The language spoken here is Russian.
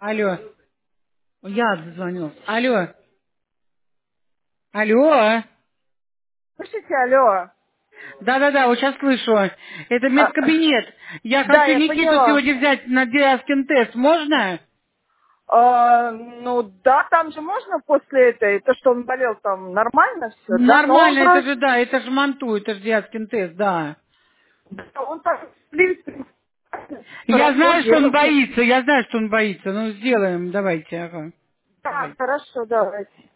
Алло. Я дозвонился. Алло. Алло. Слышите, алло. Да-да-да, вот сейчас слышу. Это А, медкабинет. Я да, хочу я Никиту поняла. сегодня взять на диаскин тест. Можно? Ну да, там же можно после этой, то, что он болел, там нормально все, да? Но он Нормально, это же, просто, да, это же манту, это же диаскин тест, да. он так, в принципе, Я хорошо знаю, что он делает. боится, я знаю, что он боится. Ну, сделаем, давайте, ага. Да, Давайте. хорошо, давайте.